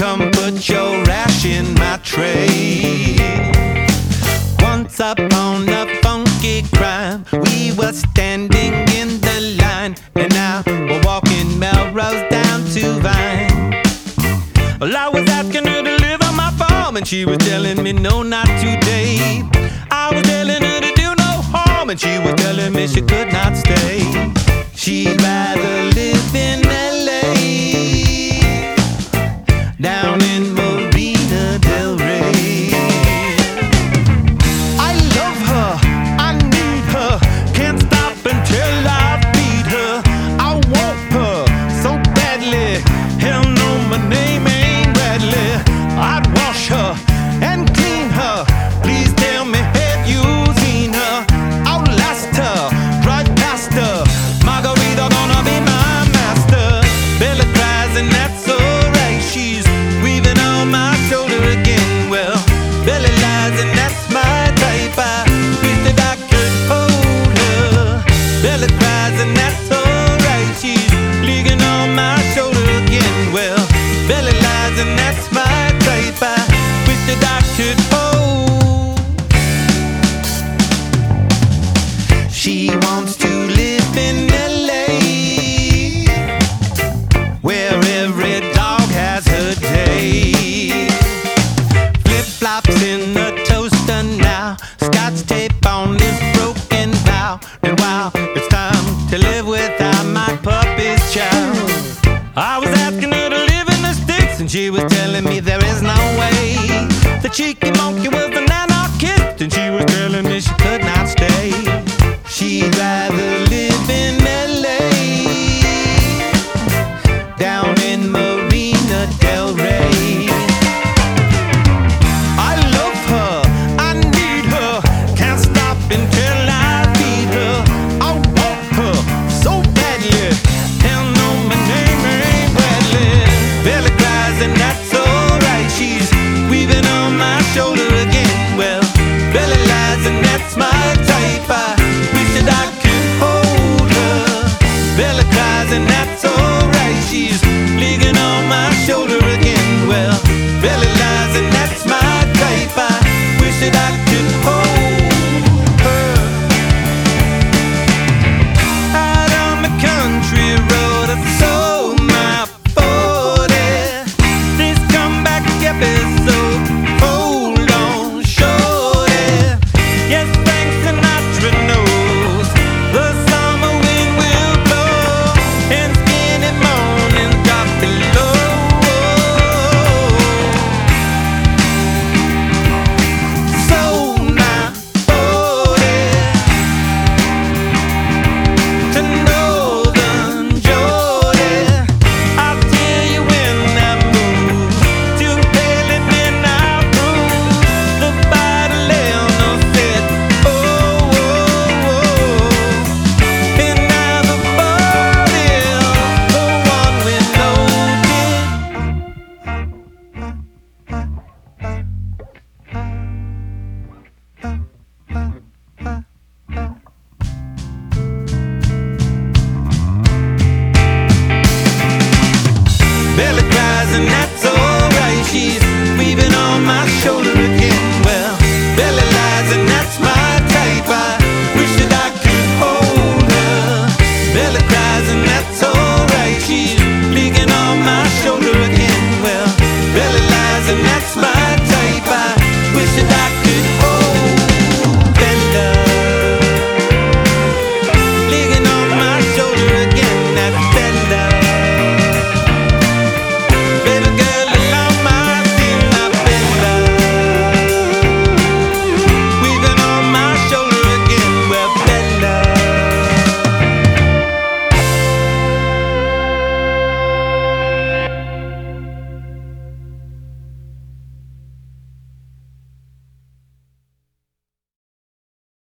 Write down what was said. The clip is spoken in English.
come put your rash in my tray. Once upon a funky crime, we were standing in the line, and now we're walking Melrose down to Vine. Well, I was asking her to live on my farm, and she was telling me no, not today. I was telling her to do no harm, and she was telling me she could not stay. She'd rather live in LA, down in Marina Del Rey. I love her, I need her, can't stop until I feed her. I want her so badly, hell no, my name ain't Bradley. I'd wash her and clean her, please tell me, have you seen her? Outlast her, drive past her, Margarita gonna be my master. Bella cries and that's alright, she's weaving on my shoulder again. Well, Bella lies and that's my type, I wish that I could hold her. Bella cries and that's alright, she's leaning on my shoulder again. Well, Bella lies and that's my type, I wish that I could hold. She wants to live in LA, where every dog has her day. Flip-flops in the toaster now, Scotch tape on this broken vow. And wow, it's time to live without my puppy's child. I was asking her to live in the sticks, and she was telling me there is no way. The cheeky monkey was an anarchist, and she was telling me she could not